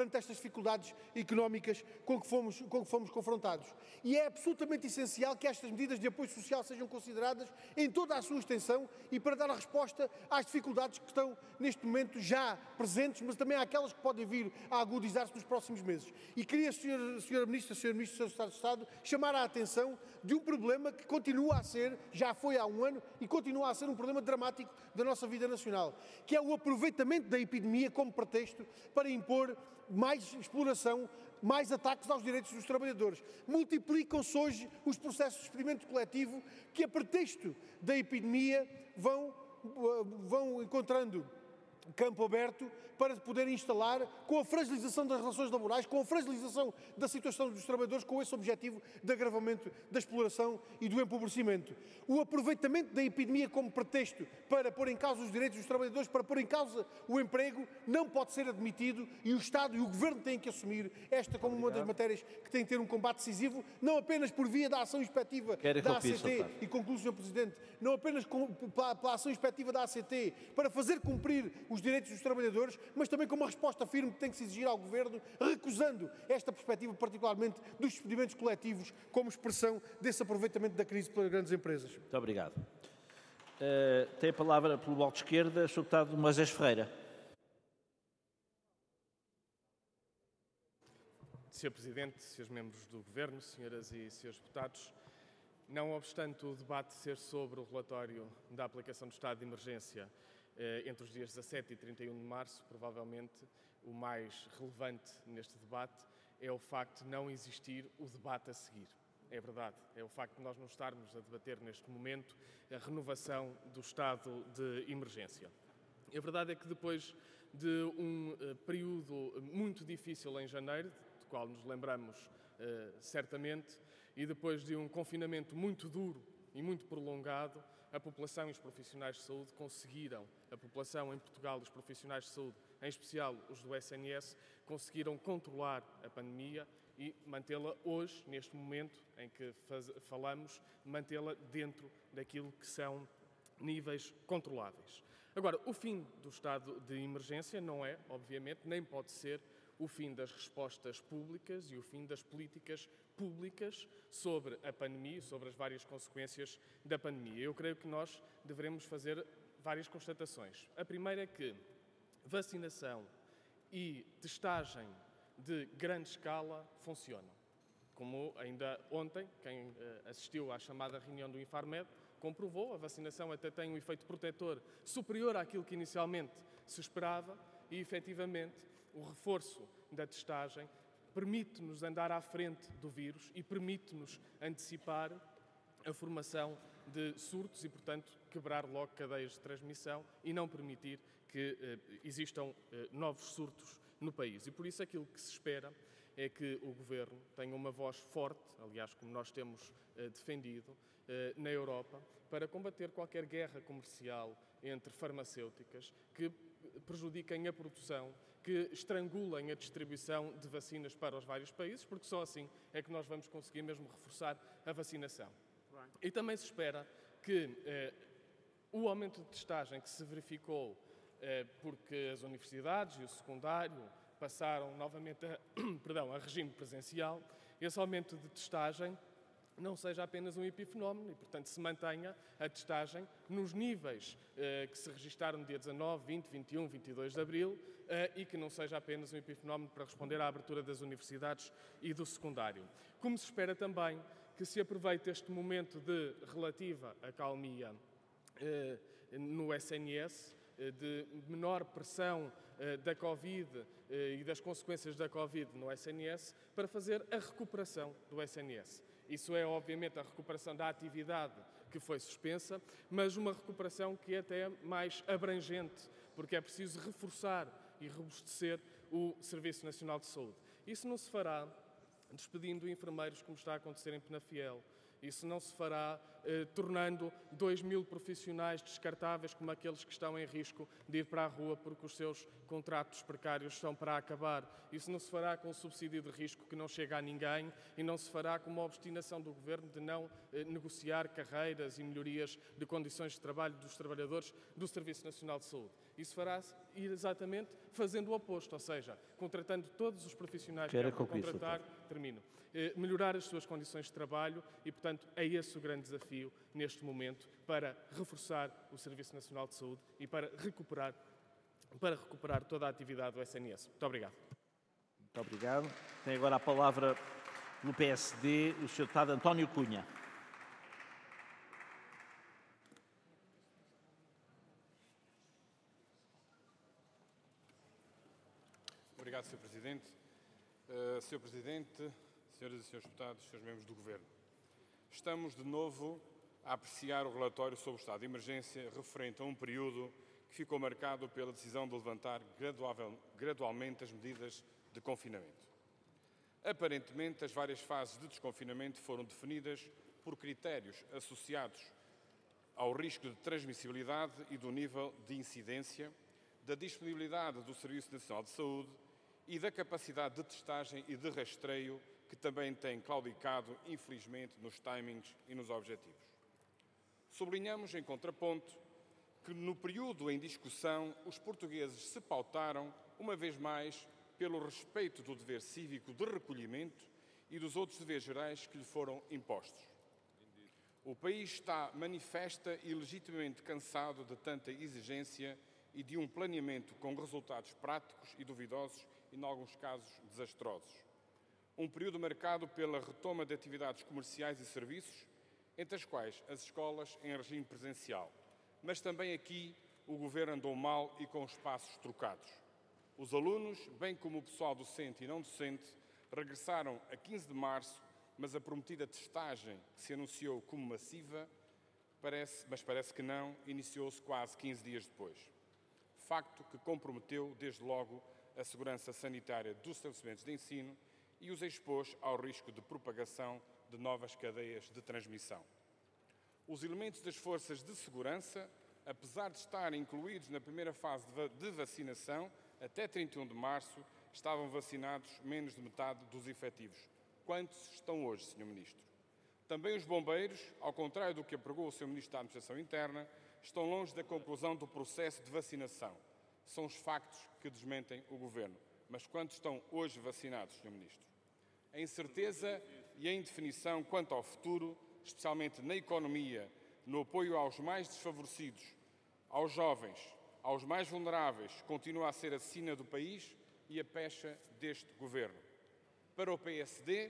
perante estas dificuldades económicas com que fomos confrontados. E é absolutamente essencial que estas medidas de apoio social sejam consideradas em toda a sua extensão e para dar a resposta às dificuldades que estão neste momento já presentes, mas também àquelas que podem vir a agudizar-se nos próximos meses. E queria, Sra. Ministra, Sr. Ministro do Estado de Estado, chamar a atenção de um problema que continua a ser, já foi há um ano, e continua a ser um problema dramático da nossa vida nacional, que é o aproveitamento da epidemia como pretexto para impor mais exploração, mais ataques aos direitos dos trabalhadores. Multiplicam-se hoje os processos de despedimento coletivo que, a pretexto da epidemia, vão encontrando campo aberto para poder instalar, com a fragilização das relações laborais, com a fragilização da situação dos trabalhadores, com esse objetivo de agravamento da exploração e do empobrecimento. O aproveitamento da epidemia como pretexto para pôr em causa os direitos dos trabalhadores, para pôr em causa o emprego, não pode ser admitido e o Estado e o Governo têm que assumir esta como uma das matérias que tem que ter um combate decisivo, não apenas por via da ação inspectiva da ACT, e concluo, Sr. Presidente, não apenas pela ação inspectiva da ACT para fazer cumprir os direitos dos trabalhadores, mas também com uma resposta firme que tem que se exigir ao Governo, recusando esta perspectiva, particularmente dos despedimentos coletivos, como expressão desse aproveitamento da crise pelas grandes empresas. Muito obrigado. Tem a palavra pelo Bloco de Esquerda, Sr. Deputado Moisés Ferreira. Sr. Presidente, Srs. Membros do Governo, Senhoras e Srs. Deputados, não obstante o debate ser sobre o relatório da aplicação do estado de emergência entre os dias 17 e 31 de março, provavelmente o mais relevante neste debate é o facto de não existir o debate a seguir. É verdade, é o facto de nós não estarmos a debater neste momento a renovação do estado de emergência. A verdade é que depois de um período muito difícil em janeiro, do qual nos lembramos certamente, e depois de um confinamento muito duro e muito prolongado, a população e os profissionais de saúde conseguiram, a população em Portugal e os profissionais de saúde, em especial os do SNS, conseguiram controlar a pandemia e mantê-la hoje, neste momento em que falamos, mantê-la dentro daquilo que são níveis controláveis. Agora, o fim do estado de emergência não é, obviamente, nem pode ser o fim das respostas públicas e o fim das políticas públicas sobre a pandemia e sobre as várias consequências da pandemia. Eu creio que nós devemos fazer várias constatações. A primeira é que vacinação e testagem de grande escala funcionam. Como ainda ontem, quem assistiu à chamada reunião do Infarmed comprovou, a vacinação até tem um efeito protetor superior àquilo que inicialmente se esperava e, efetivamente, o reforço da testagem permite-nos andar à frente do vírus e permite-nos antecipar a formação de surtos e, portanto, quebrar logo cadeias de transmissão e não permitir que existam novos surtos no país. E por isso aquilo que se espera é que o Governo tenha uma voz forte, aliás, como nós temos defendido, na Europa, para combater qualquer guerra comercial entre farmacêuticas que prejudiquem a produção, que estrangulem a distribuição de vacinas para os vários países, porque só assim é que nós vamos conseguir mesmo reforçar a vacinação. E também se espera que o aumento de testagem que se verificou porque as universidades e o secundário passaram novamente a regime presencial, esse aumento de testagem não seja apenas um epifenómeno e, portanto, se mantenha a testagem nos níveis que se registaram no dia 19, 20, 21, 22 de abril e que não seja apenas um epifenómeno para responder à abertura das universidades e do secundário. Como se espera também que se aproveite este momento de relativa acalmia no SNS, de menor pressão da Covid e das consequências da Covid no SNS, para fazer a recuperação do SNS. Isso é, obviamente, a recuperação da atividade que foi suspensa, mas uma recuperação que é até mais abrangente, porque é preciso reforçar e robustecer o Serviço Nacional de Saúde. Isso não se fará despedindo enfermeiros, como está a acontecer em Penafiel. Isso não se fará tornando 2.000 profissionais descartáveis como aqueles que estão em risco de ir para a rua porque os seus contratos precários estão para acabar. Isso não se fará com um subsídio de risco que não chega a ninguém e não se fará com uma obstinação do Governo de não negociar carreiras e melhorias de condições de trabalho dos trabalhadores do Serviço Nacional de Saúde. Isso fará exatamente fazendo o oposto, ou seja, contratando todos os profissionais que querem contratar, melhorar as suas condições de trabalho e, portanto, é esse o grande desafio neste momento para reforçar o Serviço Nacional de Saúde e para recuperar toda a atividade do SNS. Muito obrigado. Muito obrigado. Tem agora a palavra no PSD o Sr. Deputado António Cunha. Obrigado, Sr. Presidente. Sr. Presidente, Senhoras e Senhores Deputados, Senhores Membros do Governo, estamos de novo a apreciar o relatório sobre o estado de emergência referente a um período que ficou marcado pela decisão de levantar gradualmente as medidas de confinamento. Aparentemente, as várias fases de desconfinamento foram definidas por critérios associados ao risco de transmissibilidade e do nível de incidência, da disponibilidade do Serviço Nacional de Saúde e da capacidade de testagem e de rastreio que também tem claudicado, infelizmente, nos timings e nos objetivos. Sublinhamos, em contraponto, que no período em discussão os portugueses se pautaram, uma vez mais, pelo respeito do dever cívico de recolhimento e dos outros deveres gerais que lhe foram impostos. O país está manifesta e legitimamente cansado de tanta exigência e de um planeamento com resultados práticos e duvidosos e, em alguns casos, desastrosos. Um período marcado pela retoma de atividades comerciais e serviços, entre as quais as escolas em regime presencial. Mas também aqui o Governo andou mal e com espaços trocados. Os alunos, bem como o pessoal docente e não docente, regressaram a 15 de março, mas a prometida testagem que se anunciou como massiva, parece que não, iniciou-se quase 15 dias depois. Facto que comprometeu, desde logo, a segurança sanitária dos estabelecimentos de ensino e os expôs ao risco de propagação de novas cadeias de transmissão. Os elementos das forças de segurança, apesar de estarem incluídos na primeira fase de vacinação, até 31 de março, estavam vacinados menos de metade dos efetivos. Quantos estão hoje, Sr. Ministro? Também os bombeiros, ao contrário do que apregou o Sr. Ministro da Administração Interna, estão longe da conclusão do processo de vacinação. São os factos que desmentem o Governo. Mas quantos estão hoje vacinados, Sr. Ministro? A incerteza e a indefinição quanto ao futuro, especialmente na economia, no apoio aos mais desfavorecidos, aos jovens, aos mais vulneráveis, continua a ser a sina do país e a pecha deste Governo. Para o PSD,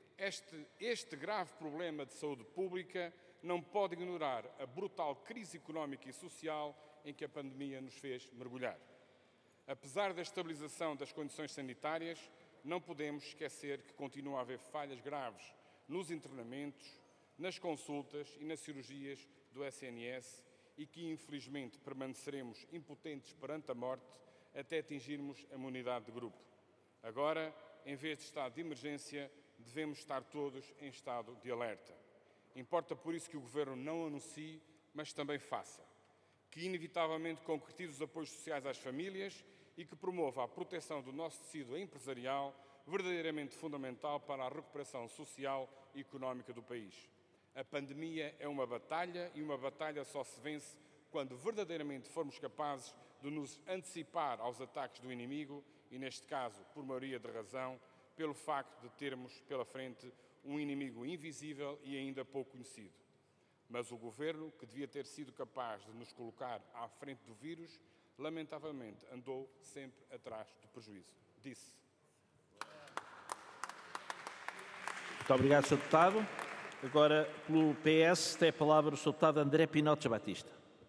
este grave problema de saúde pública não pode ignorar a brutal crise económica e social em que a pandemia nos fez mergulhar. Apesar da estabilização das condições sanitárias, não podemos esquecer que continua a haver falhas graves nos internamentos, nas consultas e nas cirurgias do SNS e que, infelizmente, permaneceremos impotentes perante a morte até atingirmos a imunidade de grupo. Agora, em vez de estado de emergência, devemos estar todos em estado de alerta. Importa, por isso, que o Governo não anuncie, mas também faça. Que, inevitavelmente, concretize os apoios sociais às famílias e que promova a proteção do nosso tecido empresarial, verdadeiramente fundamental para a recuperação social e económica do país. A pandemia é uma batalha e uma batalha só se vence quando verdadeiramente formos capazes de nos antecipar aos ataques do inimigo e, neste caso, por maioria de razão, pelo facto de termos pela frente um inimigo invisível e ainda pouco conhecido. Mas o Governo, que devia ter sido capaz de nos colocar à frente do vírus, lamentavelmente andou sempre atrás do prejuízo. Disse. Muito obrigado, Sr. Deputado. Agora, pelo PS, tem a palavra o Sr. Deputado André Pinotes Batista.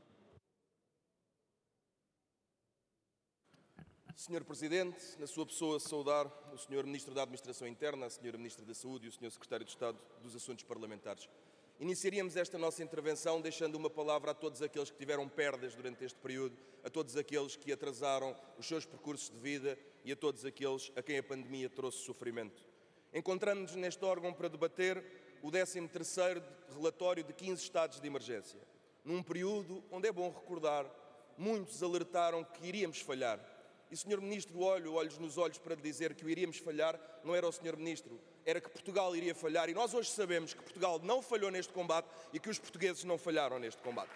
Sr. Presidente, na sua pessoa, saudar o Sr. Ministro da Administração Interna, a Sra. Ministra da Saúde e o Sr. Secretário de Estado dos Assuntos Parlamentares. Iniciaríamos esta nossa intervenção deixando uma palavra a todos aqueles que tiveram perdas durante este período, a todos aqueles que atrasaram os seus percursos de vida e a todos aqueles a quem a pandemia trouxe sofrimento. Encontramos-nos neste órgão para debater o 13º relatório de 15 estados de emergência, num período onde é bom recordar, muitos alertaram que iríamos falhar. E, Sr. Ministro, olhos nos olhos para lhe dizer que o iríamos falhar, não era o Sr. Ministro, era que Portugal iria falhar. E nós hoje sabemos que Portugal não falhou neste combate e que os portugueses não falharam neste combate.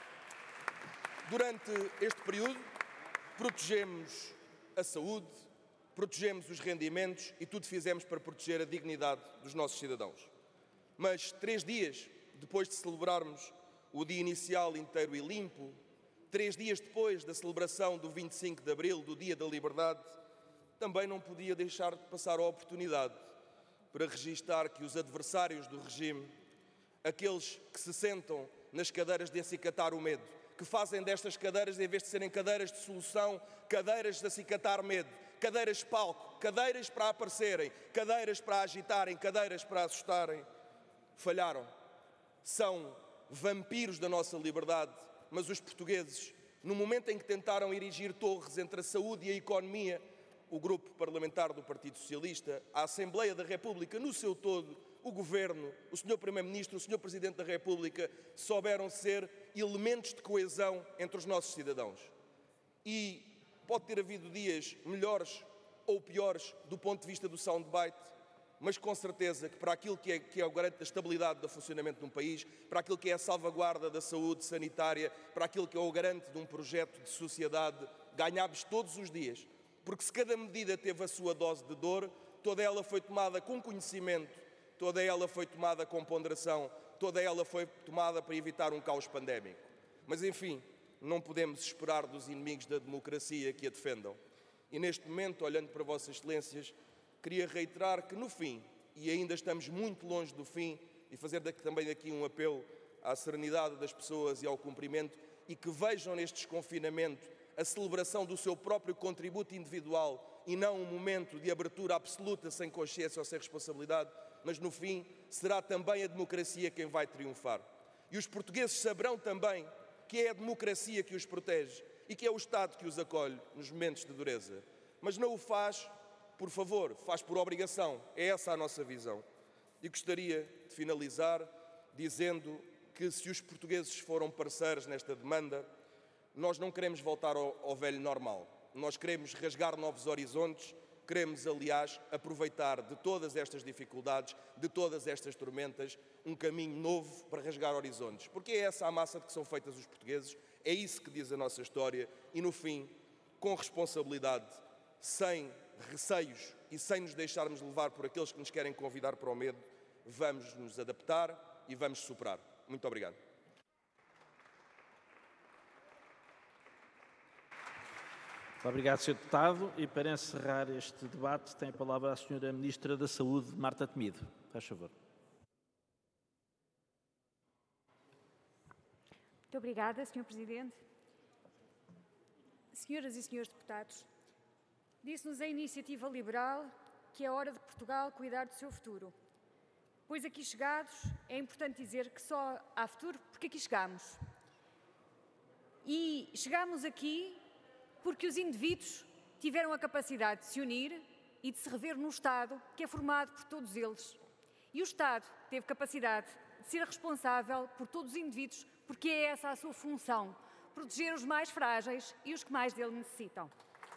Durante este período, protegemos a saúde, protegemos os rendimentos e tudo fizemos para proteger a dignidade dos nossos cidadãos. Mas 3 dias depois de celebrarmos o dia inicial inteiro e limpo, 3 dias depois da celebração do 25 de Abril, do Dia da Liberdade, também não podia deixar de passar a oportunidade para registar que os adversários do regime, aqueles que se sentam nas cadeiras de acicatar o medo, que fazem destas cadeiras, em vez de serem cadeiras de solução, cadeiras de acicatar medo, cadeiras de palco, cadeiras para aparecerem, cadeiras para agitarem, cadeiras para assustarem, falharam. São vampiros da nossa liberdade, mas os portugueses, no momento em que tentaram erigir torres entre a saúde e a economia, o grupo parlamentar do Partido Socialista, a Assembleia da República no seu todo, o Governo, o Sr. Primeiro-Ministro, o Sr. Presidente da República, souberam ser elementos de coesão entre os nossos cidadãos. E pode ter havido dias melhores ou piores do ponto de vista do soundbite, mas com certeza que para aquilo que é o garante da estabilidade do funcionamento de um país, para aquilo que é a salvaguarda da saúde sanitária, para aquilo que é o garante de um projeto de sociedade, ganhámos todos os dias. Porque se cada medida teve a sua dose de dor, toda ela foi tomada com conhecimento, toda ela foi tomada com ponderação, toda ela foi tomada para evitar um caos pandémico. Mas, enfim, não podemos esperar dos inimigos da democracia que a defendam. E neste momento, olhando para Vossas Excelências, queria reiterar que no fim, e ainda estamos muito longe do fim, e fazer também daqui um apelo à serenidade das pessoas e ao cumprimento, e que vejam neste desconfinamento a celebração do seu próprio contributo individual e não um momento de abertura absoluta sem consciência ou sem responsabilidade, mas no fim será também a democracia quem vai triunfar. E os portugueses saberão também que é a democracia que os protege e que é o Estado que os acolhe nos momentos de dureza. Mas não o faz por favor, faz por obrigação. É essa a nossa visão. E gostaria de finalizar dizendo que se os portugueses foram parceiros nesta demanda, nós não queremos voltar ao velho normal. Nós queremos rasgar novos horizontes, queremos, aliás, aproveitar de todas estas dificuldades, de todas estas tormentas, um caminho novo para rasgar horizontes. Porque é essa a massa de que são feitas os portugueses, é isso que diz a nossa história e, no fim, com responsabilidade, sem receios e sem nos deixarmos levar por aqueles que nos querem convidar para o medo, vamos nos adaptar e vamos superar. Muito obrigado. Muito obrigado, Sr. Deputado. E para encerrar este debate, tem a palavra a Sra. Ministra da Saúde, Marta Temido. Faz favor. Muito obrigada, Sr. Presidente. Senhoras e senhores deputados, disse-nos a Iniciativa Liberal que é hora de Portugal cuidar do seu futuro. Pois aqui chegados, é importante dizer que só há futuro porque aqui chegamos. E chegamos aqui porque os indivíduos tiveram a capacidade de se unir e de se rever num Estado que é formado por todos eles. E o Estado teve capacidade de ser responsável por todos os indivíduos porque é essa a sua função, proteger os mais frágeis e os que mais dele necessitam.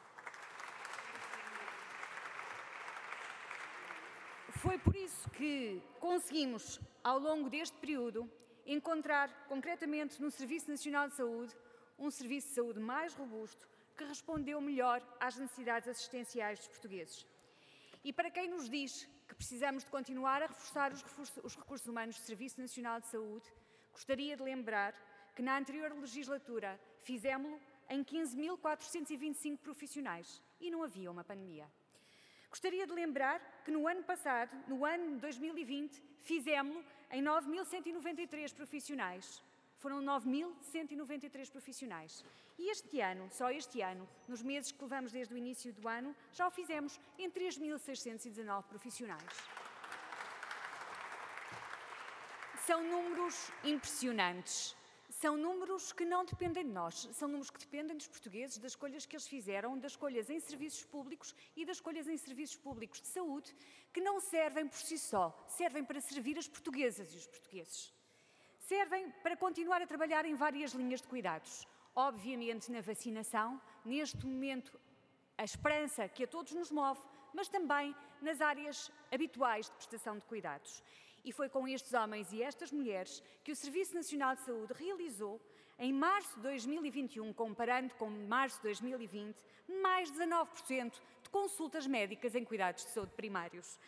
Foi por isso que conseguimos, ao longo deste período, encontrar concretamente no Serviço Nacional de Saúde um serviço de saúde mais robusto que respondeu melhor às necessidades assistenciais dos portugueses. E para quem nos diz que precisamos de continuar a reforçar os recursos humanos do Serviço Nacional de Saúde, gostaria de lembrar que na anterior legislatura fizemos-lo em 15.425 profissionais e não havia uma pandemia. Gostaria de lembrar que no ano passado, no ano de 2020, fizemos-lo em 9.193 profissionais. Foram 9.193 profissionais. E este ano, só este ano, nos meses que levamos desde o início do ano, já o fizemos em 3.619 profissionais. São números impressionantes. São números que não dependem de nós, são números que dependem dos portugueses, das escolhas que eles fizeram, das escolhas em serviços públicos e das escolhas em serviços públicos de saúde, que não servem por si só, servem para servir as portuguesas e os portugueses. Servem para continuar a trabalhar em várias linhas de cuidados. Obviamente na vacinação, neste momento a esperança que a todos nos move, mas também nas áreas habituais de prestação de cuidados. E foi com estes homens e estas mulheres que o Serviço Nacional de Saúde realizou, em março de 2021, comparando com março de 2020, mais 19% de consultas médicas em cuidados de saúde primários.